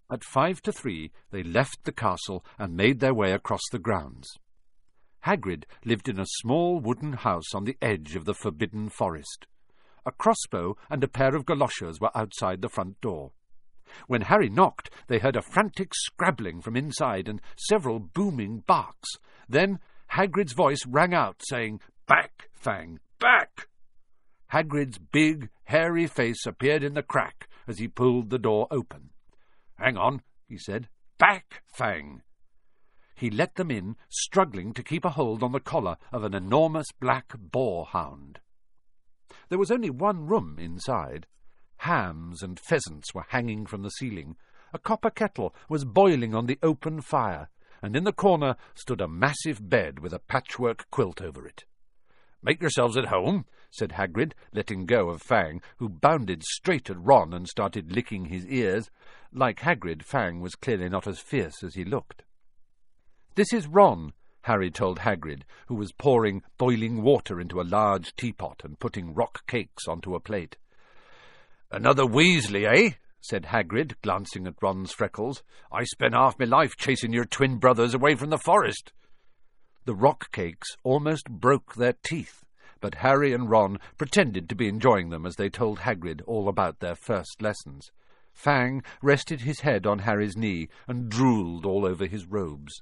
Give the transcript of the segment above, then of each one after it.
At 2:55, they left the castle and made their way across the grounds. Hagrid lived in a small wooden house on the edge of the forbidden forest. A crossbow and a pair of galoshes were outside the front door. When Harry knocked, they heard a frantic scrabbling from inside and several booming barks. Then Hagrid's voice rang out, saying, "Back, Fang, back!" Hagrid's big, hairy face appeared in the crack as he pulled the door open. "Hang on," he said. "Back, Fang!" He let them in, struggling to keep a hold on the collar of an enormous black boar-hound. There was only one room inside. Hams and pheasants were hanging from the ceiling. A copper kettle was boiling on the open fire, and in the corner stood a massive bed with a patchwork quilt over it. "Make yourselves at home," said Hagrid, letting go of Fang, who bounded straight at Ron and started licking his ears. Like Hagrid, Fang was clearly not as fierce as he looked. "This is Ron," Harry told Hagrid, who was pouring boiling water into a large teapot and putting rock cakes onto a plate. "Another Weasley, eh?" said Hagrid, glancing at Ron's freckles. "I spent half my life chasing your twin brothers away from the forest." The rock cakes almost broke their teeth, but Harry and Ron pretended to be enjoying them as they told Hagrid all about their first lessons. Fang rested his head on Harry's knee and drooled all over his robes.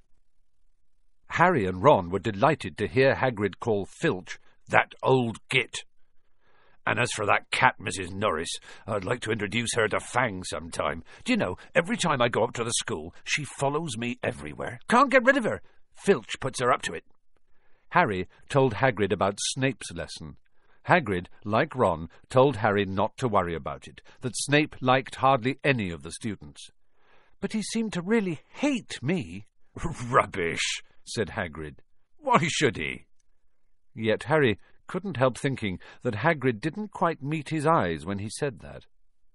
Harry and Ron were delighted to hear Hagrid call Filch "that old git." "And as for that cat, Mrs. Norris, I'd like to introduce her to Fang sometime. Do you know, every time I go up to the school, she follows me everywhere. Can't get rid of her. Filch puts her up to it." Harry told Hagrid about Snape's lesson. Hagrid, like Ron, told Harry not to worry about it, that Snape liked hardly any of the students. "But he seemed to really hate me." "Rubbish," said Hagrid. "Why should he?" Yet Harry couldn't help thinking that Hagrid didn't quite meet his eyes when he said that.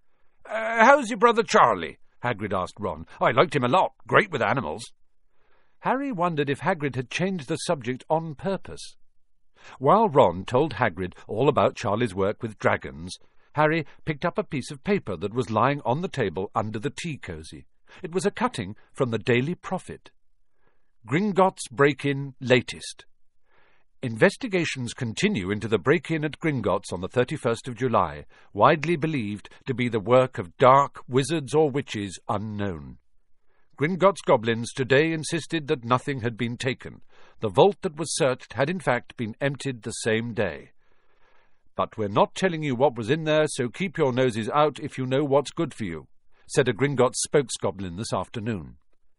"How's your brother Charlie?" Hagrid asked Ron. "I liked him a lot. Great with animals." Harry wondered if Hagrid had changed the subject on purpose. While Ron told Hagrid all about Charlie's work with dragons, Harry picked up a piece of paper that was lying on the table under the tea cosy. It was a cutting from the Daily Prophet. Gringotts break-in latest. Investigations continue into the break-in at Gringotts on the 31st of July, widely believed to be the work of dark wizards or witches unknown. Gringotts goblins today insisted that nothing had been taken. The vault that was searched had in fact been emptied the same day. "But we're not telling you what was in there, so keep your noses out if you know what's good for you," said a Gringotts spokesgoblin this afternoon.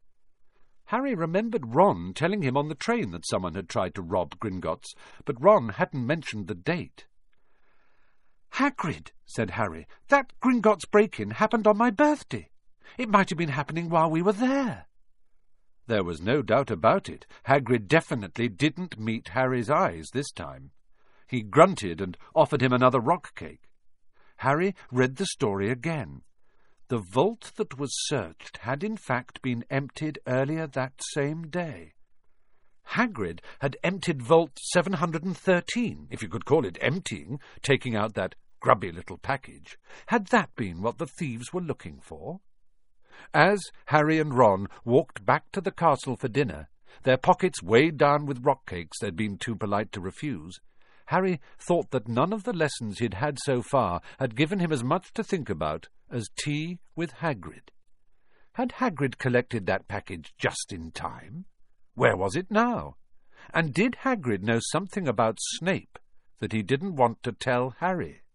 Harry remembered Ron telling him on the train that someone had tried to rob Gringotts, but Ron hadn't mentioned the date. "Hagrid," said Harry, "that Gringotts break-in happened on my birthday. It might have been happening while we were there." There was no doubt about it. Hagrid definitely didn't meet Harry's eyes this time. He grunted and offered him another rock cake. Harry read the story again. The vault that was searched had in fact been emptied earlier that same day. Hagrid had emptied Vault 713, if you could call it emptying, taking out that grubby little package. Had that been what the thieves were looking for? As Harry and Ron walked back to the castle for dinner, their pockets weighed down with rock cakes they'd been too polite to refuse, Harry thought that none of the lessons he'd had so far had given him as much to think about as tea with Hagrid. Had Hagrid collected that package just in time? Where was it now? And did Hagrid know something about Snape that he didn't want to tell Harry?